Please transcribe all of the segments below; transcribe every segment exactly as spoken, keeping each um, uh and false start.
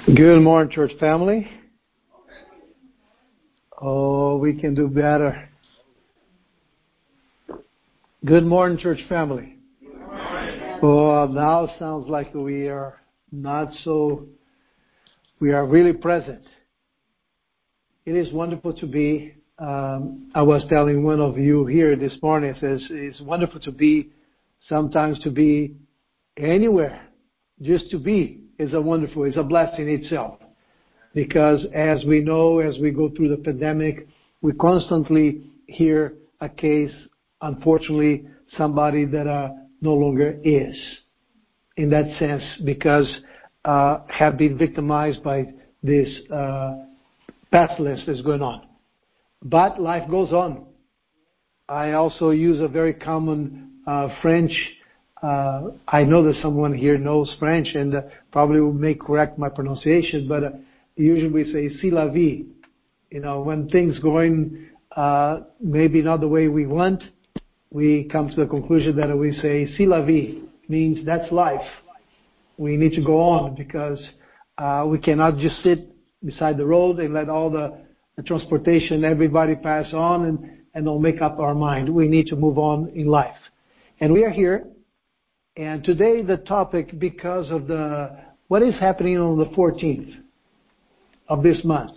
Good morning, church family. Oh, we can do better. Good morning, church family. Good morning. Oh, now sounds like we are not so, we are really present. It is wonderful to be, um, I was telling one of you here this morning, it says it's wonderful to be, sometimes to be anywhere, just to be. Is a wonderful, is a blessing itself. Because as we know, as we go through the pandemic, we constantly hear a case, unfortunately, somebody that uh, no longer is. In that sense, because uh, have been victimized by this uh, pestilence that's going on. But life goes on. I also use a very common uh, French Uh, I know that someone here knows French and uh, probably may correct my pronunciation, but uh, usually we say "c'est la vie." You know, when things going uh, maybe not the way we want, we come to the conclusion that we say "c'est la vie," means that's life. We need to go on because uh, we cannot just sit beside the road and let all the, the transportation, everybody pass on and, and don't make up our mind. We need to move on in life. And we are here. And today the topic, because of the what is happening on the fourteenth of this month.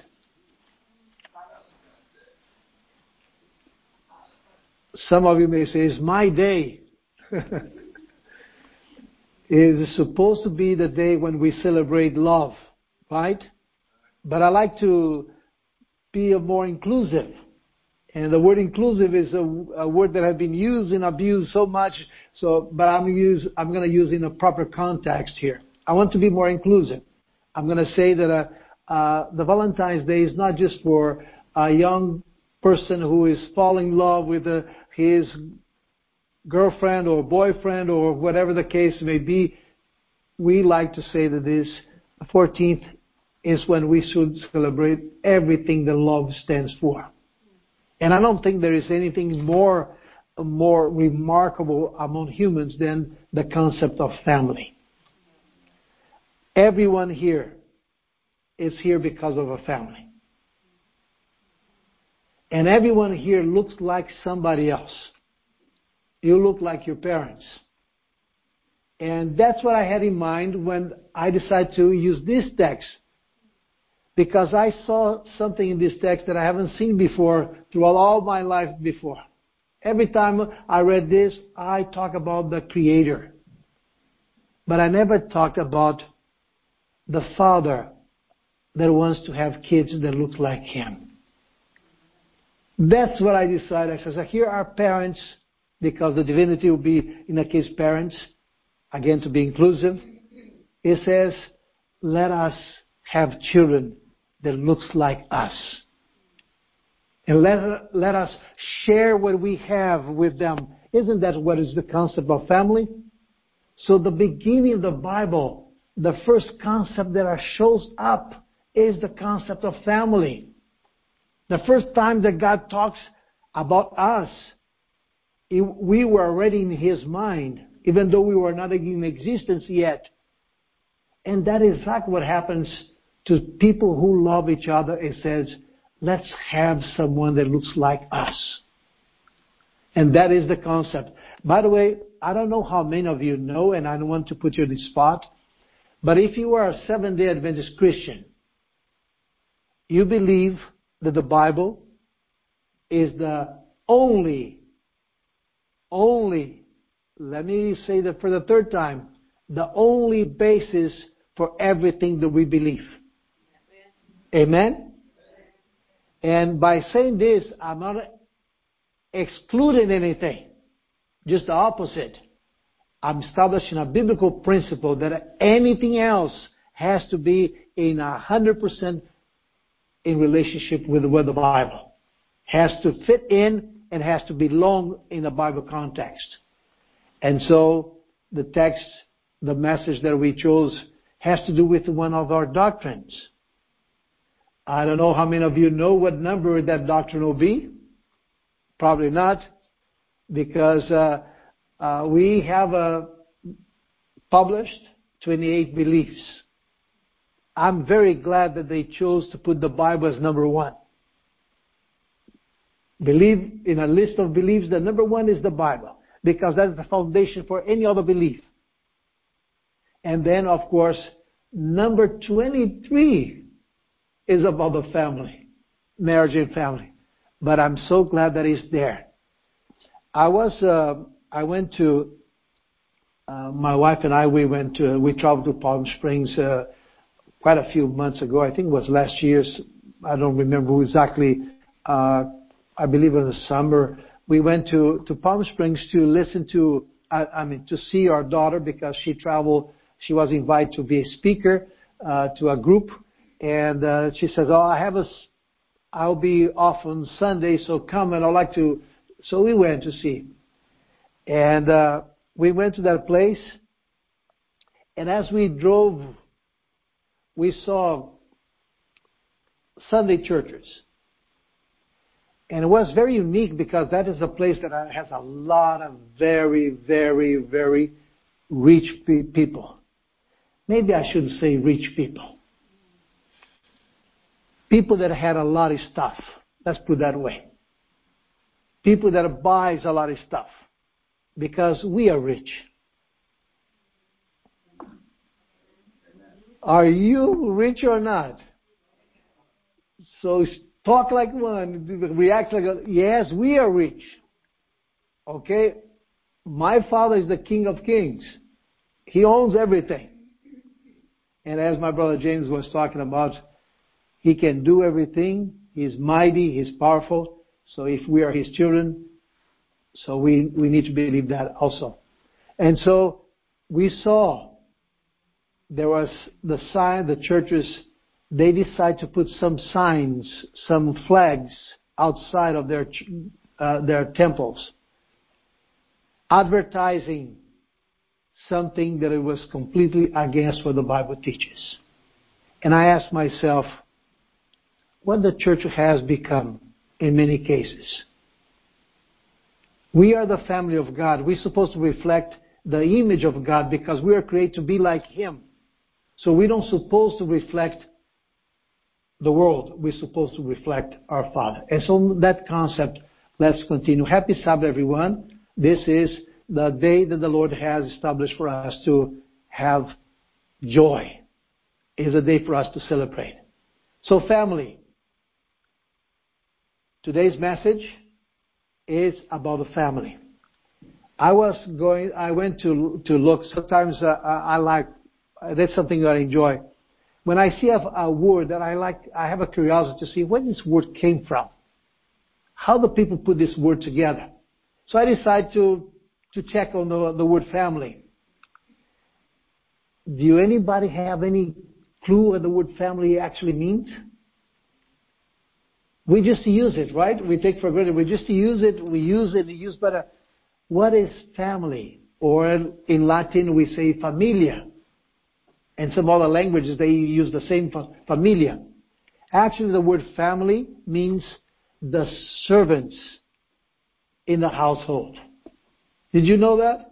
Some of you may say, it's my day. It is supposed to be the day when we celebrate love, right? But I like to be more inclusive. And the word inclusive is a, a word that has been used and abused so much. So, but I'm use I'm going to use in a proper context here. I want to be more inclusive. I'm going to say that uh, uh, the Valentine's Day is not just for a young person who is falling in love with uh, his girlfriend or boyfriend or whatever the case may be. We like to say that this fourteenth is when we should celebrate everything that love stands for. And I don't think there is anything more, more remarkable among humans than the concept of family. Everyone here is here because of a family. And everyone here looks like somebody else. You look like your parents. And that's what I had in mind when I decided to use this text. Because I saw something in this text that I haven't seen before throughout all my life before. Every time I read this, I talk about the Creator. But I never talked about the Father that wants to have kids that look like Him. That's what I decided. I said, here are parents, because the divinity will be, in that case, parents. Again, to be inclusive. It says, let us have children that looks like us. And let, let us share what we have with them. Isn't that what is the concept of family? So the beginning of the Bible, the first concept that shows up is the concept of family. The first time that God talks about us, it, we were already in His mind, even though we were not in existence yet. And that is exactly what happens to people who love each other. It says, let's have someone that looks like us. And that is the concept. By the way, I don't know how many of you know, and I don't want to put you on the spot, but if you are a Seventh-day Adventist Christian, you believe that the Bible is the only, only, let me say that for the third time, the only basis for everything that we believe. Amen? And by saying this, I'm not excluding anything. Just the opposite. I'm establishing a biblical principle that anything else has to be in a hundred percent in relationship with, with the Bible. Has to fit in and has to belong in the Bible context. And so the text, the message that we chose has to do with one of our doctrines. I don't know how many of you know what number that doctrine will be. Probably not, because uh, uh, we have uh, published twenty-eight beliefs. I'm very glad that they chose to put the Bible as number one. Believe in a list of beliefs, the number one is the Bible, because that is the foundation for any other belief. And then, of course, number twenty-three is about the family, marriage and family. But I'm so glad that it's there. I was, uh, I went to, uh, my wife and I, we went to, we traveled to Palm Springs uh, quite a few months ago. I think it was last year's. I don't remember exactly. Uh, I believe in the summer. We went to, to Palm Springs to listen to, I, I mean, to see our daughter because she traveled. She was invited to be a speaker uh, to a group, and uh, she says, "Oh, I have a, I'll be off on Sunday, so come and I'd like to." So we went to see, and uh, we went to that place, and as we drove, we saw Sunday churches. And it was very unique because that is a place that has a lot of very, very, very rich people. Maybe I shouldn't say rich people. People that had a lot of stuff. Let's put it that way. People that buys a lot of stuff. Because we are rich. Are you rich or not? So talk like one, react like a, yes, we are rich. Okay? My Father is the King of Kings. He owns everything. And as my brother James was talking about, He can do everything. He's mighty. He's powerful. So if we are His children, so we, we need to believe that also. And so we saw there was the sign, the churches, they decide to put some signs, some flags outside of their uh, their temples, advertising something that it was completely against what the Bible teaches. And I asked myself, what the church has become in many cases. We are the family of God. We're supposed to reflect the image of God because we are created to be like Him. So we don't supposed to reflect the world. We're supposed to reflect our Father. And so that concept, let's continue. Happy Sabbath, everyone. This is the day that the Lord has established for us to have joy. It is a day for us to celebrate. So family, today's message is about the family. I was going, I went to to look. Sometimes uh, I like, that's something that I enjoy. When I see a, a word that I like, I have a curiosity to see where this word came from. How the people put this word together. So I decided to, to check on the, the word family. Do anybody have any clue what the word family actually means? We just use it, right? We take for granted. We just use it, we use it, we use, but uh, what is family? Or in Latin we say familia. And some other languages, they use the same familia. Actually, the word family means the servants in the household. Did you know that?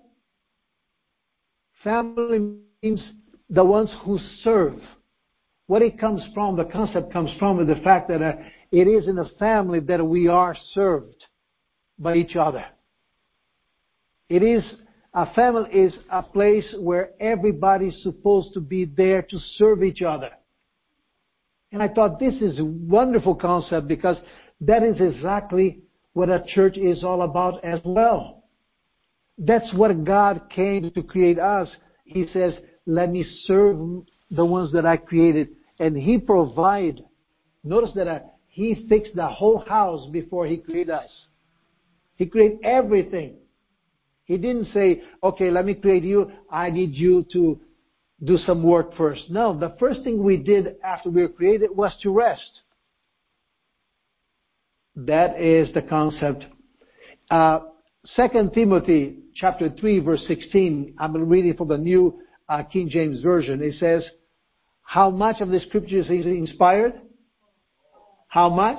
Family means the ones who serve. What it comes from, the concept comes from is the fact that uh, it is in the family that we are served by each other. It is A family is a place where everybody's supposed to be there to serve each other. And I thought this is a wonderful concept because that is exactly what a church is all about as well. That's what God came to create us. He says, let me serve the ones that I created. And He provided. Notice that uh, He fixed the whole house before He created us. He created everything. He didn't say, okay, let me create you. I need you to do some work first. No, the first thing we did after we were created was to rest. That is the concept. Uh, Second Timothy chapter three, verse sixteen. I'm reading from the New uh, King James Version. It says, how much of the scriptures is inspired? How much?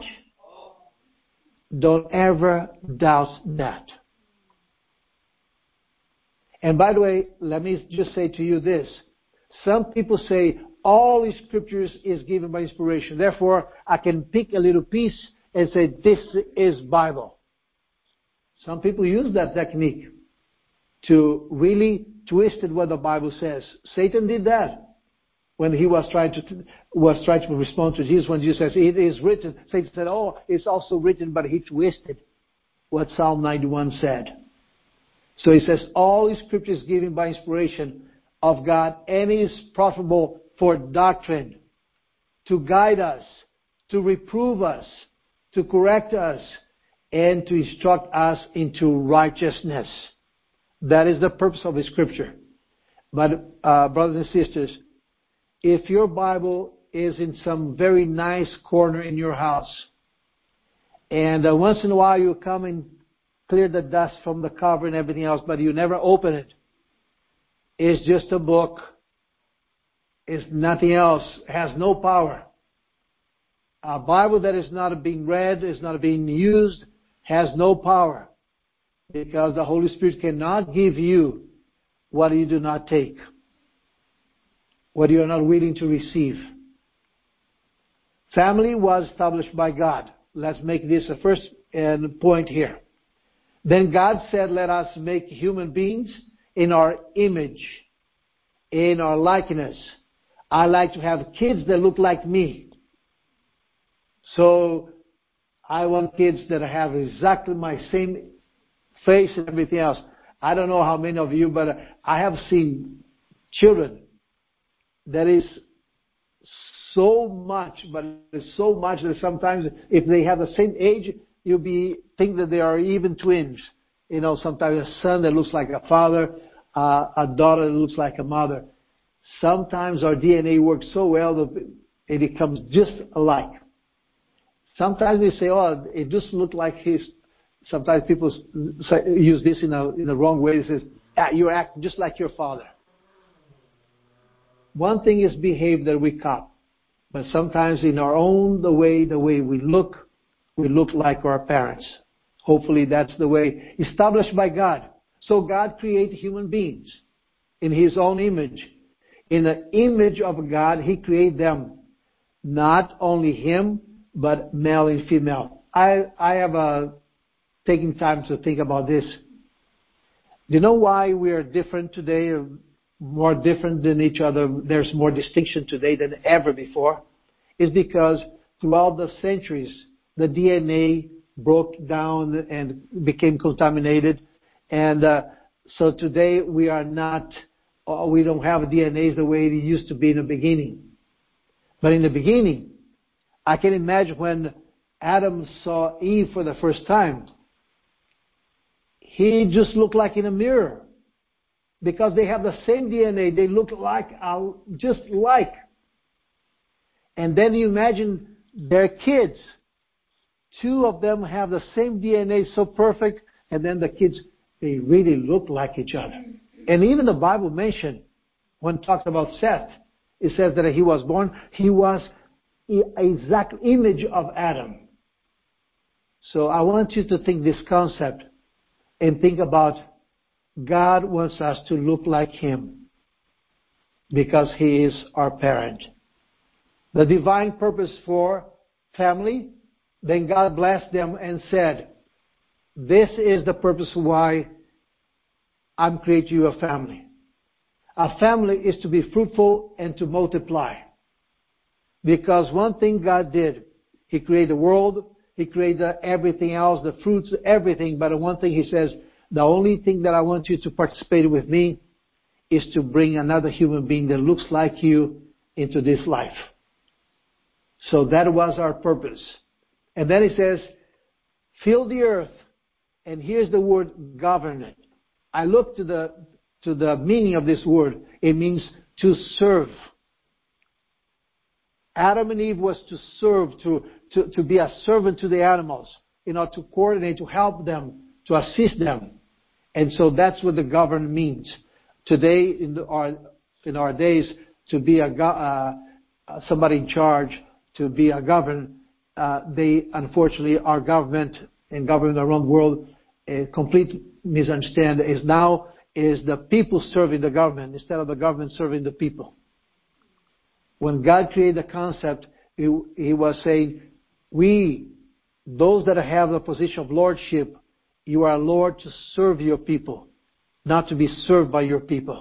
Don't ever doubt that. And by the way, let me just say to you this. Some people say all the scriptures is given by inspiration. Therefore, I can pick a little piece and say this is Bible. Some people use that technique to really twist it what the Bible says. Satan did that when he was trying to was trying to respond to Jesus. When Jesus says it is written, Satan said, "Oh, it's also written," but he twisted what Psalm ninety-one said. So he says all the scripture is given by inspiration of God and is profitable for doctrine, to guide us, to reprove us, to correct us, and to instruct us into righteousness. That is the purpose of the scripture. But uh, brothers and sisters, if your Bible is in some very nice corner in your house, and uh, once in a while you come and clear the dust from the cover and everything else, but you never open it, it's just a book. It's nothing else. It has no power. A Bible that is not being read, is not being used, has no power. Because the Holy Spirit cannot give you what you do not take, what you are not willing to receive. Family was established by God. Let's make this a first point here. Then God said, let us make human beings in our image, in our likeness. I like to have kids that look like me. So I want kids that have exactly my same face and everything else. I don't know how many of you, but I have seen children that is so much, but it's so much that sometimes if they have the same age, you'll be think that they are even twins. You know, sometimes a son that looks like a father, uh, a daughter that looks like a mother. Sometimes our D N A works so well that it becomes just alike. Sometimes they say, "Oh, it just looked like his." Sometimes people use this in a in the wrong way. They say, ah, "You act just like your father." One thing is behave that we cop, but sometimes in our own the way the way we look, we look like our parents. Hopefully, that's the way established by God. So God created human beings in His own image. In the image of God, He created them. Not only Him, but male and female. I, I have uh, taken time to think about this. Do you know why we are different today, or more different than each other? There's more distinction today than ever before. It's because throughout the centuries, the D N A broke down and became contaminated. And uh, so today we are not, uh, we don't have D N As the way it used to be in the beginning. But in the beginning, I can imagine when Adam saw Eve for the first time, he just looked like in a mirror. Because they have the same D N A, they look like, uh, just like. And then you imagine their kids. Two of them have the same D N A, so perfect, and then the kids, they really look like each other. And even the Bible mentioned, when it talks about Seth, it says that he was born, he was an exact image of Adam. So I want you to think this concept and think about God wants us to look like Him because He is our parent. The divine purpose for family, then God blessed them and said, this is the purpose why I'm creating you a family. A family is to be fruitful and to multiply. Because one thing God did, He created the world, He created everything else, the fruits, everything. But one thing He says, the only thing that I want you to participate with me is to bring another human being that looks like you into this life. So that was our purpose. And then He says, fill the earth. And here's the word govern it. I look to the to the meaning of this word. It means to serve. Adam and Eve was to serve, to, to, to be a servant to the animals, you know, to coordinate, to help them, to assist them. And so that's what the govern means. Today, in the, our in our days, to be a uh, somebody in charge, to be a govern, uh, they unfortunately our government and government around the world, a complete misunderstanding is now is the people serving the government instead of the government serving the people. When God created the concept, He, he was saying, we, those that have the position of lordship, you are Lord to serve your people, not to be served by your people.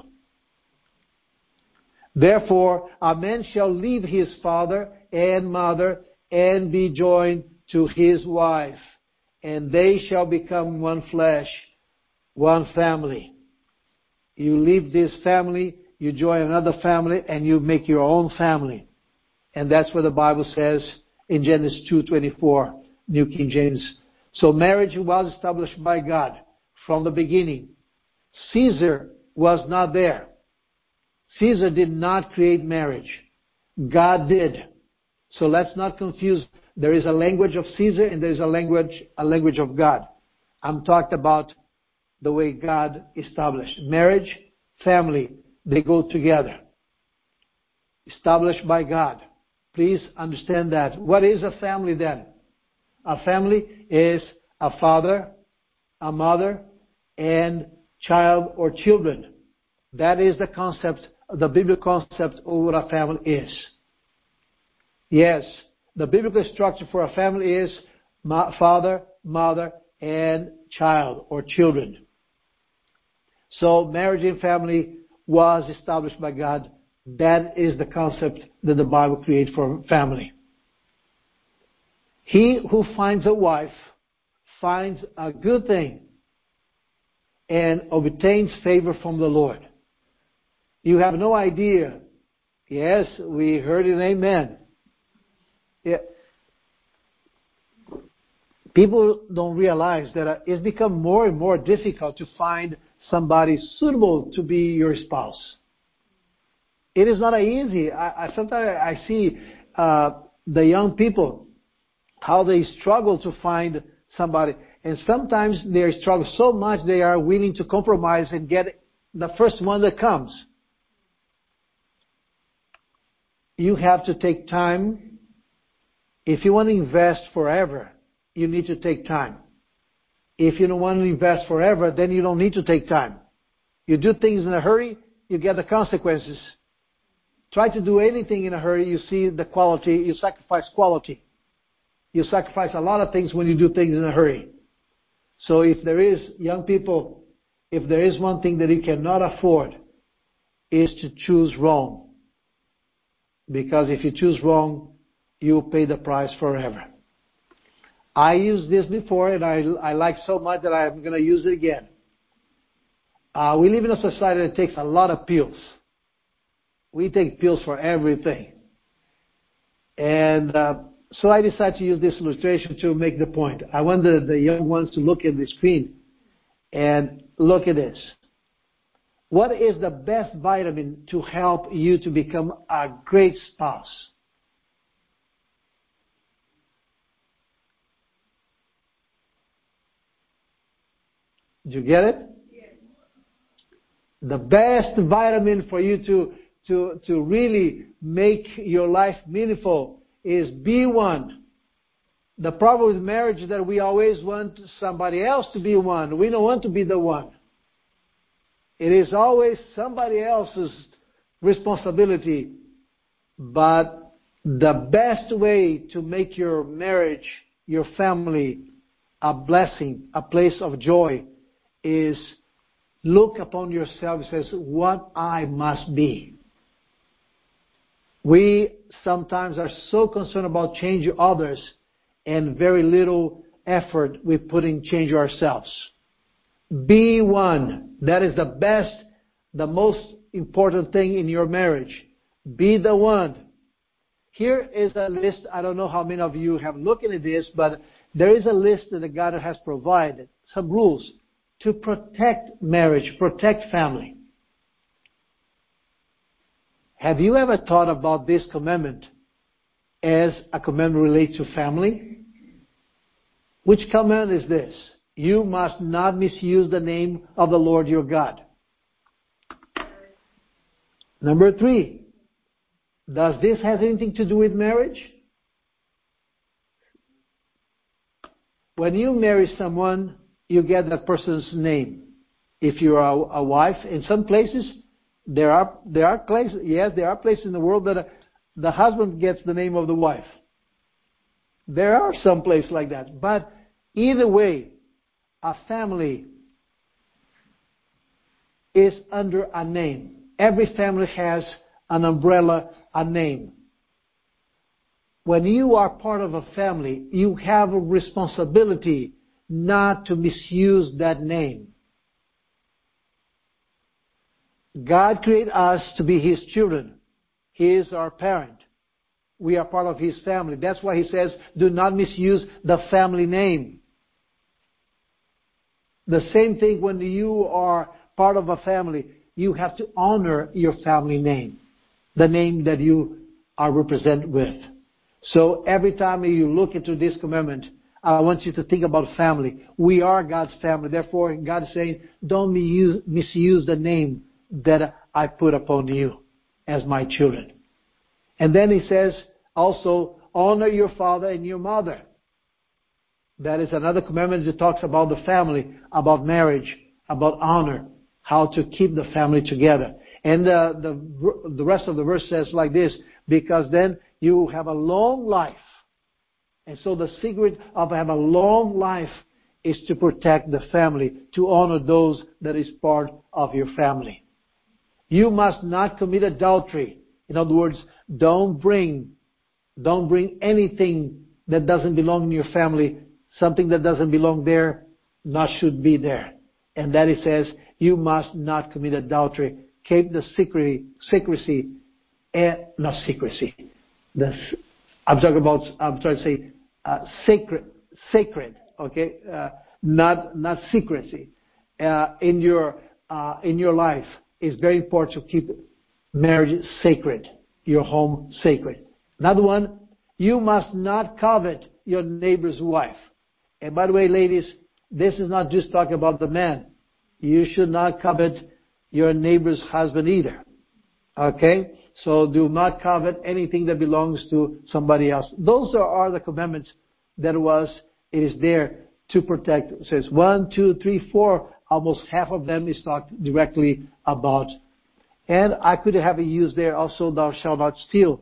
Therefore, a man shall leave his father and mother and be joined to his wife, and they shall become one flesh, one family. You leave this family, you join another family, and you make your own family. And that's what the Bible says in Genesis two twenty-four, New King James. So marriage was established by God from the beginning. Caesar was not there. Caesar did not create marriage. God did. So let's not confuse. There is a language of Caesar and there is a language, a language of God. I'm talking about the way God established. Marriage, family, they go together. Established by God. Please understand that. What is a family then? A family is a father, a mother, and child or children. That is the concept, the biblical concept of what a family is. Yes, the biblical structure for a family is father, mother, and child or children. So marriage and family was established by God. That is the concept that the Bible created for family. He who finds a wife finds a good thing and obtains favor from the Lord. You have no idea. Yes, we heard it, amen. Yeah. People don't realize that it's become more and more difficult to find somebody suitable to be your spouse. It is not easy. I, I sometimes I see uh, the young people, how they struggle to find somebody. And sometimes they struggle so much they are willing to compromise and get the first one that comes. You have to take time. If you want to invest forever, you need to take time. If you don't want to invest forever, then you don't need to take time. You do things in a hurry, you get the consequences. Try to do anything in a hurry, you see the quality, you sacrifice quality. You sacrifice a lot of things when you do things in a hurry. So if there is, young people, if there is one thing that you cannot afford, is to choose wrong. Because if you choose wrong, you'll pay the price forever. I used this before and I, I like so much that I'm going to use it again. Uh, we live in a society that takes a lot of pills. We take pills for everything. And uh, so I decided to use this illustration to make the point. I want the, the young ones to look at the screen and look at this. What is the best vitamin to help you to become a great spouse? Did you get it? Yes. The best vitamin for you to, to, to really make your life meaningful is be one. The problem with marriage is that we always want somebody else to be one. We don't want to be the one. It is always somebody else's responsibility. But the best way to make your marriage, your family, a blessing, a place of joy, is look upon yourself and says, what I must be. We sometimes are so concerned about changing others and very little effort we put in change ourselves. Be one. That is the best, the most important thing in your marriage. Be the one. Here is a list. I don't know how many of you have looked at this, but there is a list that God has provided, some rules to protect marriage, protect family. Have you ever thought about this commandment as a commandment related to family? Which command is this? You must not misuse the name of the Lord your God. Number three, does this have anything to do with marriage? When you marry someone, you get that person's name. If you are a wife, in some places, there are there are places, yes, there are places in the world that the husband gets the name of the wife. There are some places like that. But either way, a family is under a name. Every family has an umbrella, a name. When you are part of a family, you have a responsibility not to misuse that name. God created us to be His children. He is our parent. We are part of His family. That's why He says, do not misuse the family name. The same thing when you are part of a family, you have to honor your family name, the name that you are represented with. So every time you look into this commandment, I want you to think about family. We are God's family. Therefore, God is saying, don't misuse, misuse the name that I put upon you as my children. And then He says, also, honor your father and your mother. That is another commandment that talks about the family, about marriage, about honor, how to keep the family together. And uh, the the rest of the verse says like this, because then you have a long life. And so the secret of having a long life is to protect the family, to honor those that is part of your family. You must not commit adultery. In other words, don't bring, don't bring anything that doesn't belong in your family. Something that doesn't belong there, not should be there. And that it says, you must not commit adultery. Keep the secrecy, secrecy, and not secrecy. The, I'm talking about, I'm trying to say, uh, sacred, sacred, okay? Uh, not, not secrecy. Uh, in your, uh, in your life, it's very important to keep marriage sacred, your home sacred. Another one, you must not covet your neighbor's wife. And by the way, ladies, this is not just talking about the man. You should not covet your neighbor's husband either. Okay? So do not covet anything that belongs to somebody else. Those are, are the commandments that was, it is there to protect. It says one, two, three, four. Almost half of them is talked directly about. And I could have used there also, thou shalt not steal,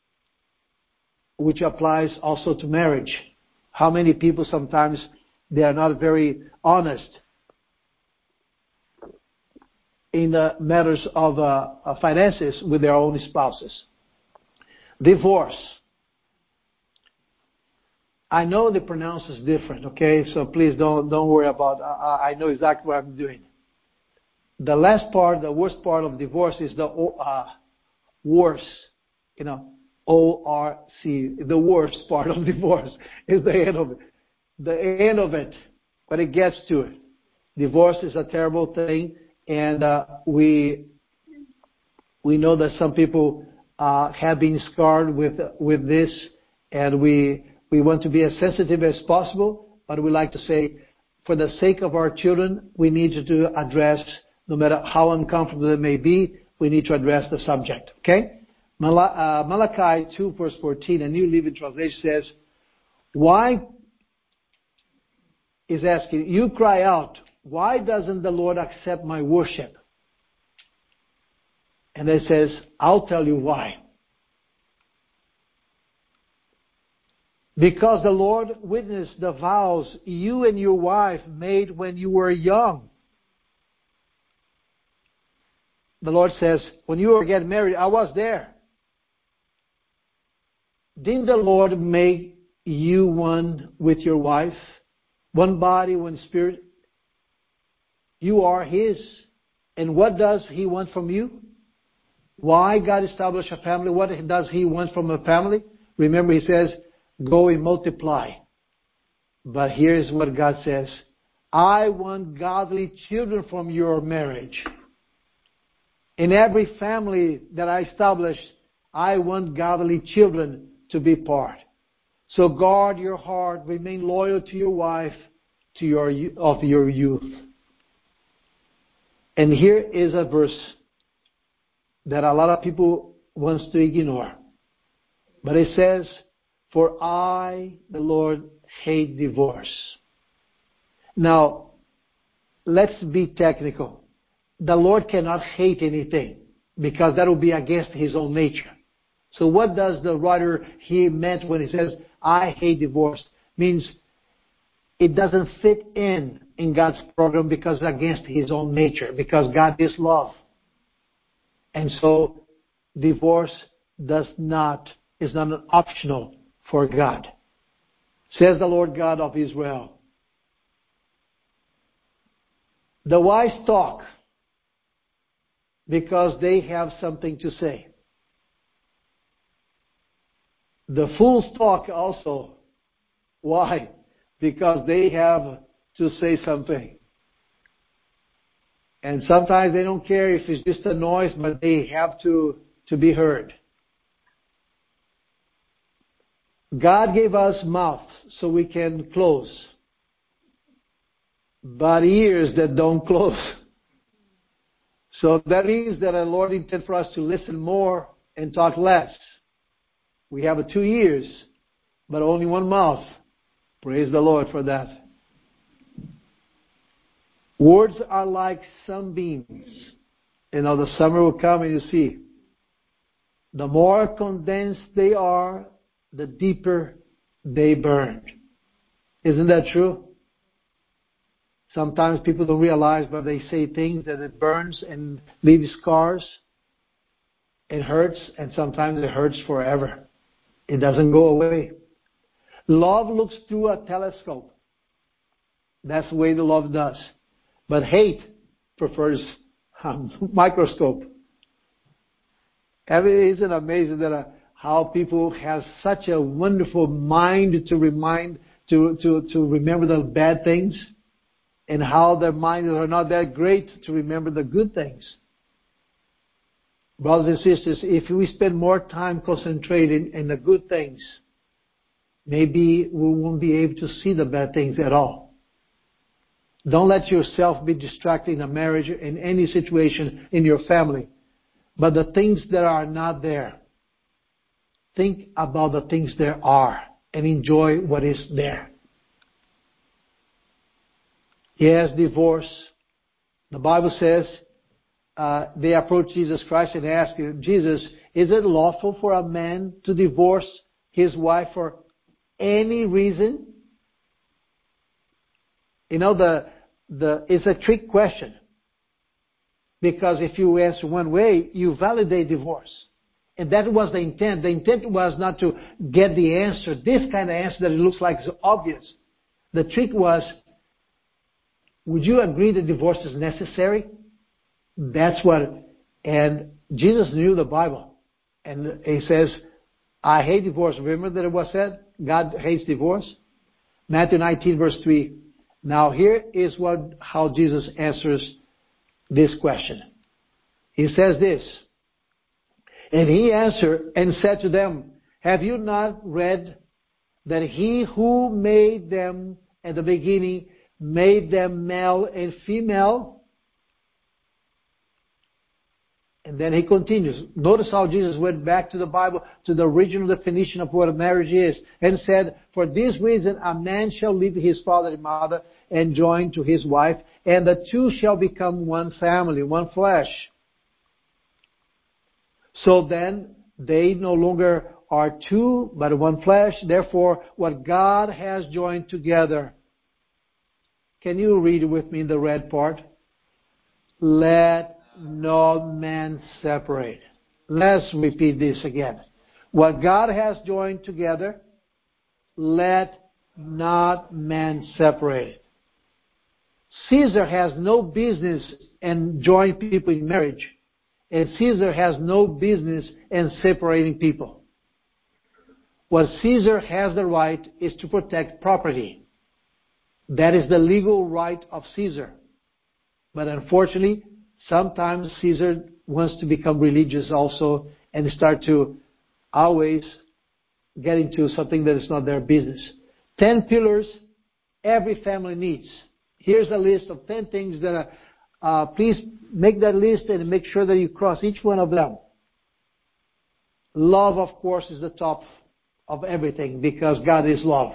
which applies also to marriage. How many people sometimes they are not very honest in the matters of uh, finances with their own spouses. Divorce. I know the pronounce is different, okay? So please don't don't worry about. I, I know exactly what I'm doing. The last part, the worst part of divorce is the uh, worst, you know, O R C. The worst part of divorce is the end of it. The end of it, when it gets to it. Divorce is a terrible thing, and uh, we we know that some people uh, have been scarred with with this, and we we want to be as sensitive as possible. But we like to say, for the sake of our children, we need to address, no matter how uncomfortable it may be, we need to address the subject. Okay? Malachi two verse fourteen, a New Living Translation says, "Why?" is asking, you cry out, why doesn't the Lord accept my worship? And it says, I'll tell you why. Because the Lord witnessed the vows you and your wife made when you were young. The Lord says, when you were getting married, I was there. Didn't the Lord make you one with your wife? One body, one spirit. You are His. And what does He want from you? Why God established a family? What does He want from a family? Remember, He says, go and multiply. But here's what God says. I want godly children from your marriage. In every family that I establish, I want godly children to be part. So guard your heart, remain loyal to your wife, to your of your youth. And here is a verse that a lot of people wants to ignore. But it says, for I, the Lord, hate divorce. Now, let's be technical. The Lord cannot hate anything, because that will be against His own nature. So what does the writer he meant when he says, I hate divorce? Means it doesn't fit in in God's program because it's against His own nature, because God is love. And so divorce does not, is not an optional for God. Says the Lord God of Israel. The wise talk because they have something to say. The fools talk also. Why? Because they have to say something. And sometimes they don't care if it's just a noise, but they have to, to be heard. God gave us mouths so we can close, but ears that don't close. So that means that the Lord intended for us to listen more and talk less. We have two ears, but only one mouth. Praise the Lord for that. Words are like sunbeams. You know, the summer will come and you see. The more condensed they are, the deeper they burn. Isn't that true? Sometimes people don't realize, but they say things that it burns and leaves scars. It hurts, and sometimes it hurts forever. It doesn't go away. Love looks through a telescope. That's the way the love does. But hate prefers a microscope. Isn't it amazing that uh, how people have such a wonderful mind to remind, to, to, to remember the bad things, and how their minds are not that great to remember the good things. Brothers and sisters, if we spend more time concentrating in the good things, maybe we won't be able to see the bad things at all. Don't let yourself be distracted in a marriage, in any situation in your family. But the things that are not there, think about the things there are and enjoy what is there. Yes, divorce. The Bible says uh, they approached Jesus Christ and asked him, Jesus, is it lawful for a man to divorce his wife for any reason? You know, the the it's a trick question. Because if you answer one way, you validate divorce. And that was the intent. The intent was not to get the answer, this kind of answer that it looks like is obvious. The trick was, would you agree that divorce is necessary? That's what, and Jesus knew the Bible. And he says, I hate divorce. Remember that it was said? God hates divorce. Matthew nineteen verse three. Now here is what, how Jesus answers this question. He says this, and he answered and said to them, have you not read that he who made them at the beginning made them male and female? And then he continues. Notice how Jesus went back to the Bible, to the original definition of what a marriage is, and said, for this reason a man shall leave his father and mother and join to his wife, and the two shall become one family, one flesh. So then they no longer are two, but one flesh. Therefore, what God has joined together. Can you read with me the red part? Let no man separate. Let's repeat this again. What God has joined together, let not man separate. Caesar has no business in joining people in marriage, and Caesar has no business in separating people. What Caesar has the right is to protect property. That is the legal right of Caesar. But unfortunately, sometimes Caesar wants to become religious also and start to always get into something that is not their business. Ten pillars every family needs. Here's a list of ten things that are, uh, please make that list and make sure that you cross each one of them. Love, of course, is the top of everything because God is love.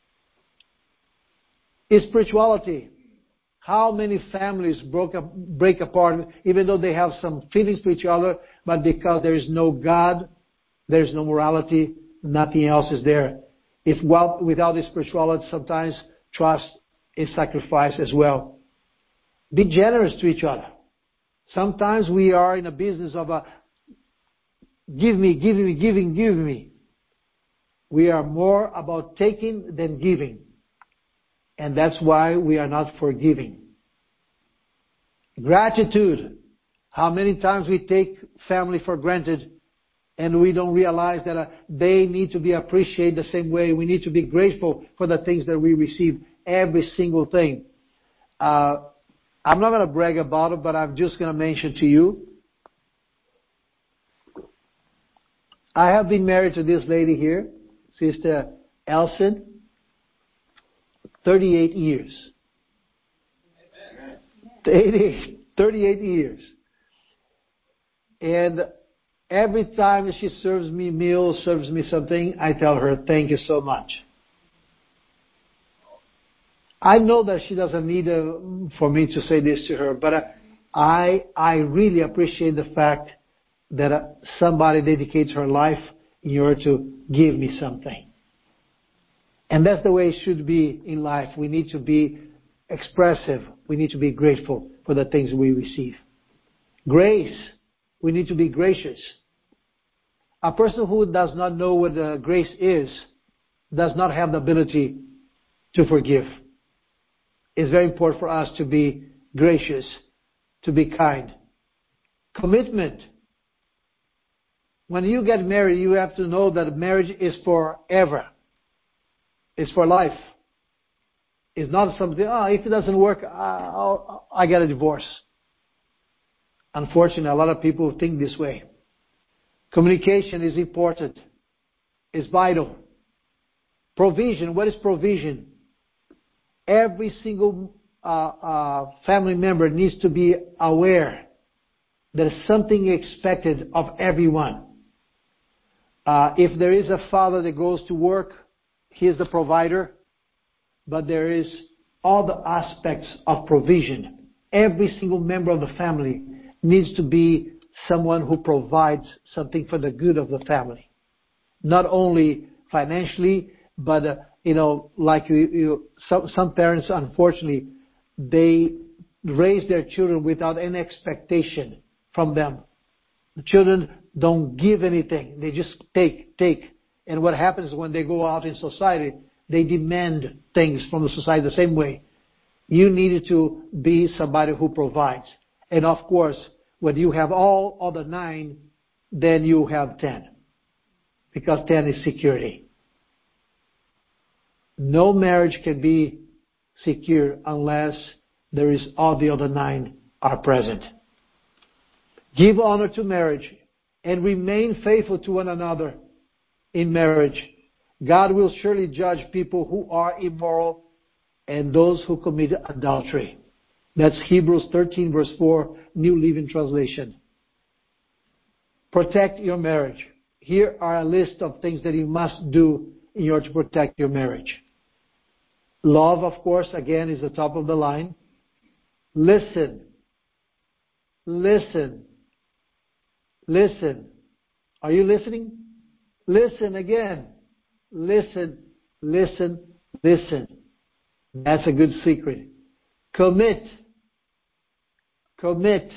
Is spirituality. How many families broke up, break apart even though they have some feelings to each other, but because there is no God there's no morality, nothing else is there. If well, without the spirituality, sometimes trust is sacrificed as well. Be generous to each other. Sometimes we are in a business of a give me, give me, giving, give me. We are more about taking than giving. And that's why we are not forgiving. Gratitude. How many times we take family for granted and we don't realize that uh, they need to be appreciated the same way. We need to be grateful for the things that we receive, every single thing. Uh, I'm not going to brag about it, but I'm just going to mention to you. I have been married to this lady here, Sister Elson, thirty-eight years. thirty-eight years. And every time she serves me meals, serves me something, I tell her, thank you so much. I know that she doesn't need uh, for me to say this to her, but uh, I I really appreciate the fact that uh, somebody dedicates her life in order to give me something. And that's the way it should be in life. We need to be expressive. We need to be grateful for the things we receive. Grace. We need to be gracious. A person who does not know what uh, grace is does not have the ability to forgive. It's very important for us to be gracious, to be kind. Commitment. When you get married, you have to know that marriage is forever. It's for life. It's not something, oh, if it doesn't work, I'll, I get a divorce. Unfortunately, a lot of people think this way. Communication is important. It's vital. Provision. What is provision? Every single uh, uh, family member needs to be aware that something expected of everyone. Uh, if there is a father that goes to work, he is the provider, but there is all the aspects of provision. Every single member of the family needs to be someone who provides something for the good of the family. Not only financially, but, uh, you know, like you, you, some, some parents, unfortunately, they raise their children without any expectation from them. The children don't give anything. They just take, take. And what happens when they go out in society, they demand things from the society the same way. You needed to be somebody who provides. And of course, when you have all other nine, then you have ten. Because ten is security. No marriage can be secure unless there is all the other nine are present. Give honor to marriage and remain faithful to one another in marriage. God will surely judge people who are immoral and those who commit adultery. That's Hebrews thirteen verse four, New Living Translation. Protect your marriage. Here are a list of things that you must do in order to protect your marriage. Love, of course, again, is the top of the line. Listen. Listen. Listen. Are you listening? Listen again. Listen, listen, listen. That's a good secret. Commit. Commit.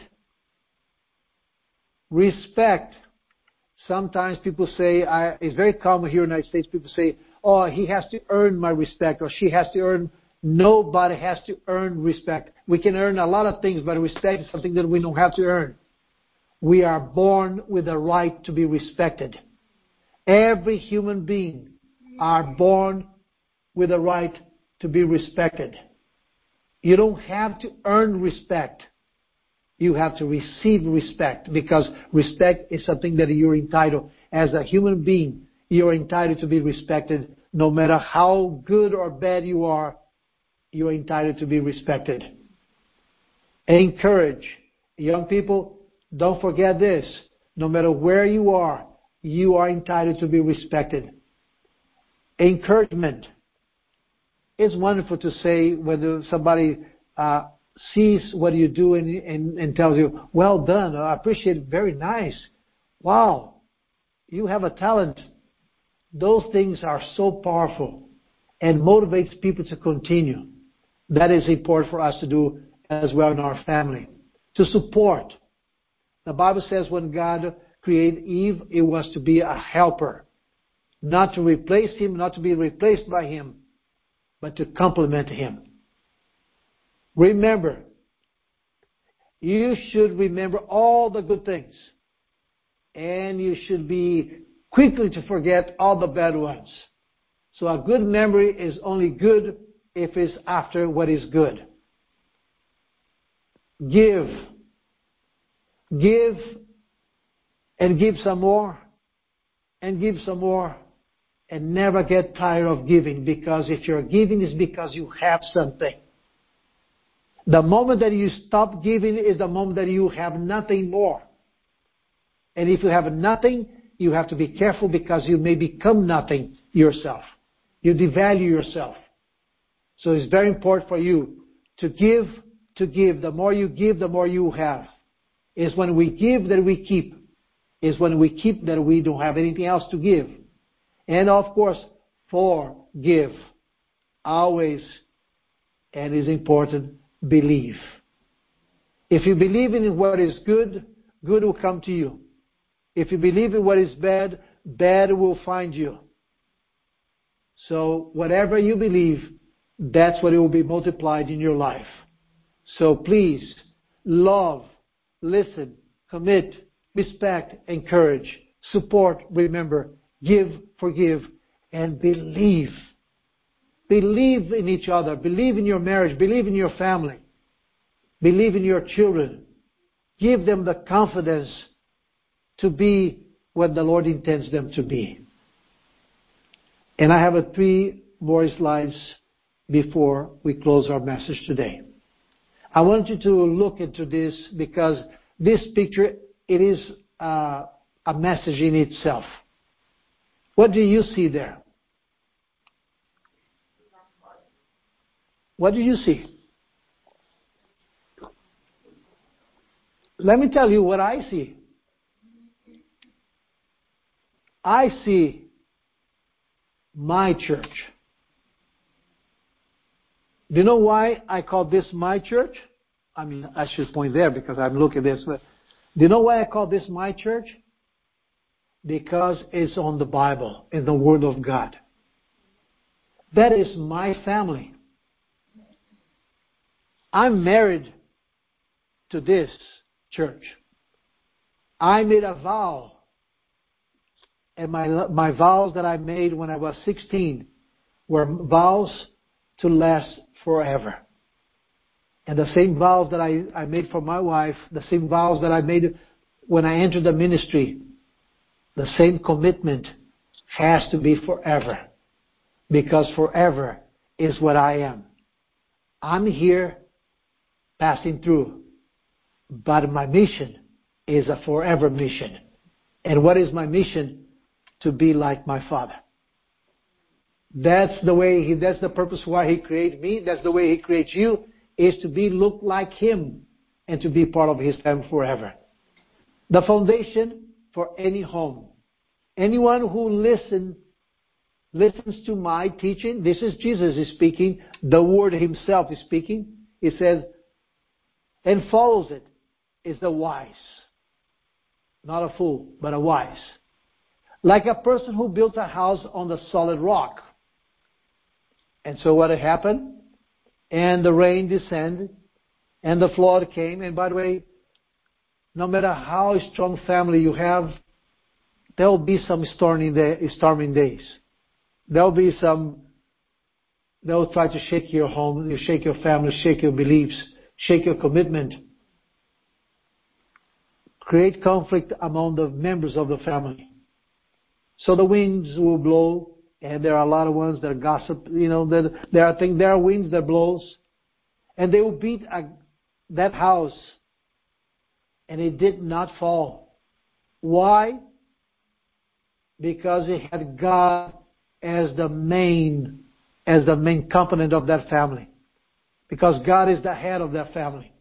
Respect. Sometimes people say, I, it's very common here in the United States, people say, oh, he has to earn my respect, or she has to earn. Nobody has to earn respect. We can earn a lot of things, but respect is something that we don't have to earn. We are born with the right to be respected. Every human being are born with the right to be respected. You don't have to earn respect. You have to receive respect, because respect is something that you're entitled. As a human being, you're entitled to be respected. No matter how good or bad you are, you're entitled to be respected. Encourage. Young people, don't forget this. No matter where you are, you are entitled to be respected. Encouragement. It's wonderful to say when somebody uh, sees what you do and, and, and tells you, well done, I appreciate it, very nice. Wow. you have a talent. Those things are so powerful and motivates people to continue. That is important for us to do as well in our family. To support. The Bible says when God created Eve, it was to be a helper. Not to replace him, not to be replaced by him, but to complement him. Remember, you should remember all the good things. And you should be quickly to forget all the bad ones. So a good memory is only good if it's after what is good. Give. Give and give some more and give some more and never get tired of giving, because if you're giving it's because you have something. The moment that you stop giving is the moment that you have nothing more. And if you have nothing, you have to be careful because you may become nothing yourself. You devalue yourself. So it's very important for you to give, to give. The more you give, the more you have. It's when we give that we keep. It's when we keep that we don't have anything else to give. And of course, forgive. Always, and is important, believe. If you believe in what is good, good will come to you. If you believe in what is bad, bad will find you. So whatever you believe, that's what it will be multiplied in your life. So please, love, listen, commit, respect, encourage, support, remember, give, forgive, and believe. Believe in each other. Believe in your marriage. Believe in your family. Believe in your children. Give them the confidence to be what the Lord intends them to be. And I have a three more slides before we close our message today. I want you to look into this because this picture, it is uh, a message in itself. What do you see there? What do you see? Let me tell you what I see. I see my church. Do you know why I call this my church? I mean, I should point there because I'm looking at this. But do you know why I call this my church? Because it's on the Bible, in the Word of God. That is my family. I'm married to this church. I made a vow. And my, my vows that I made when I was sixteen were vows to last forever. And the same vows that I, I made for my wife, the same vows that I made when I entered the ministry, the same commitment has to be forever. Because forever is what I am. I'm here passing through. But my mission is a forever mission. And what is my mission? To be like my Father. That's the way he, that's the purpose why he created me. That's the way he creates you, is to be look like him and to be part of his family forever. The foundation for any home. Anyone who listen, listens to my teaching, this is Jesus is speaking, the Word himself is speaking. He says, and follows it, is the wise. Not a fool, but a wise. Like a person who built a house on the solid rock. And so what happened? And the rain descended, and the flood came. And by the way, no matter how strong family you have, there will be some storming, day, storming days. There will be some, they will try to shake your home, shake your family, shake your beliefs, shake your commitment. Create conflict among the members of the family. So the winds will blow, and there are a lot of ones that gossip. You know, that there are things, there are winds that blows, and they will beat a, that house, and it did not fall. Why? Because it had God as the main, as the main component of that family. Because God is the head of that family.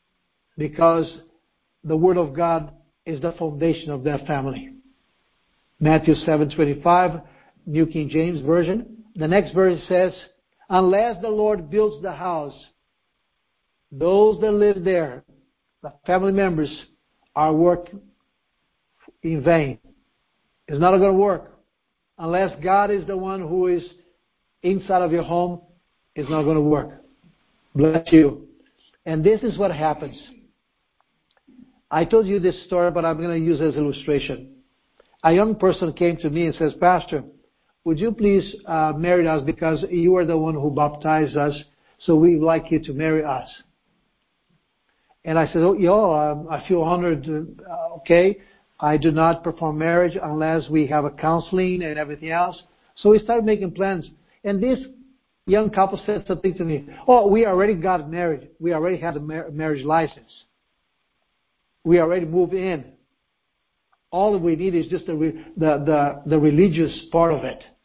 Because the Word of God is the foundation of that family. Matthew seven twenty-five, New King James Version. The next verse says, unless the Lord builds the house, those that live there, the family members, are working in vain. It's not going to work. Unless God is the one who is inside of your home, it's not going to work. Bless you. And this is what happens. I told you this story, but I'm going to use it as an illustration. A young person came to me and says, Pastor, would you please uh, marry us because you are the one who baptized us, so we'd like you to marry us. And I said, oh, yeah, um, I feel honored. Uh, okay, I do not perform marriage unless we have a counseling and everything else. So we started making plans. And this young couple said something to me. Oh, we already got married. We already had a mar- marriage license. We already moved in. All we need is just the, re- the, the, the religious part of it.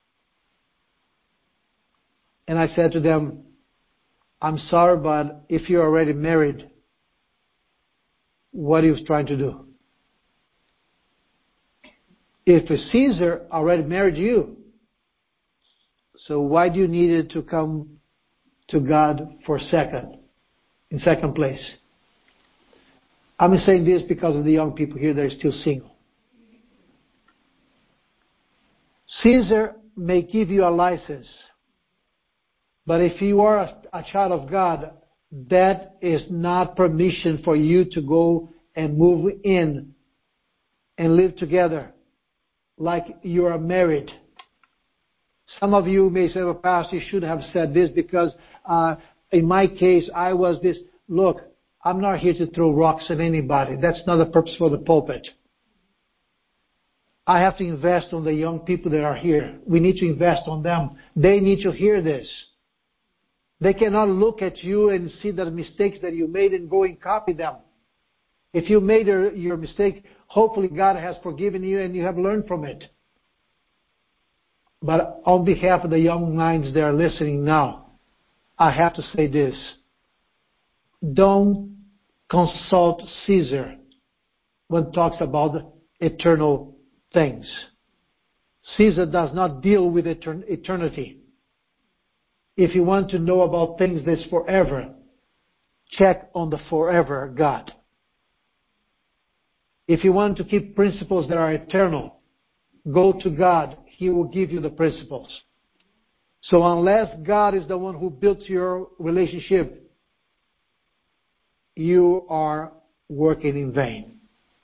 And I said to them, I'm sorry, but if you're already married, what are you trying to do? If Caesar already married you, so why do you need it to come to God for second, in second place? I'm saying this because of the young people here that are still single. Caesar may give you a license, but if you are a, a child of God, that is not permission for you to go and move in and live together like you are married. Some of you may say, well, Pastor, you should have said this because uh, in my case, I was this. Look, I'm not here to throw rocks at anybody. That's not the purpose for the pulpit. I have to invest on the young people that are here. We need to invest on them. They need to hear this. They cannot look at you and see the mistakes that you made and go and copy them. If you made a, your mistake, hopefully God has forgiven you and you have learned from it. But on behalf of the young minds that are listening now, I have to say this. Don't consult Caesar when it talks about eternal things. Caesar does not deal with etern- eternity. If you want to know about things that's forever, check on the forever God. If you want to keep principles that are eternal, go to God. He will give you the principles. So unless God is the one who built your relationship, you are working in vain.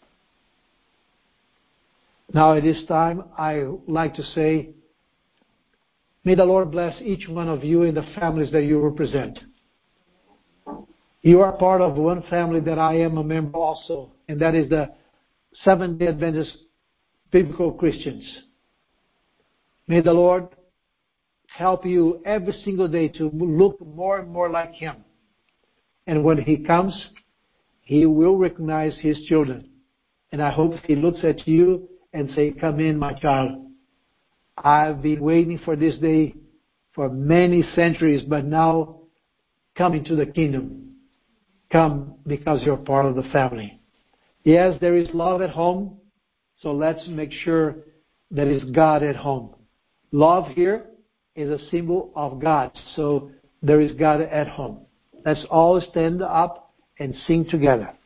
Now at this time, I like to say, may the Lord bless each one of you and the families that you represent. You are part of one family that I am a member also, and that is the Seventh-day Adventist Biblical Christians. May the Lord help you every single day to look more and more like Him. And when He comes, He will recognize His children. And I hope He looks at you and say, come in, my child. I've been waiting for this day for many centuries, but now come into the kingdom. Come because you're part of the family. Yes, there is love at home, so let's make sure that it's God at home. Love here is a symbol of God, so there is God at home. Let's all stand up and sing together.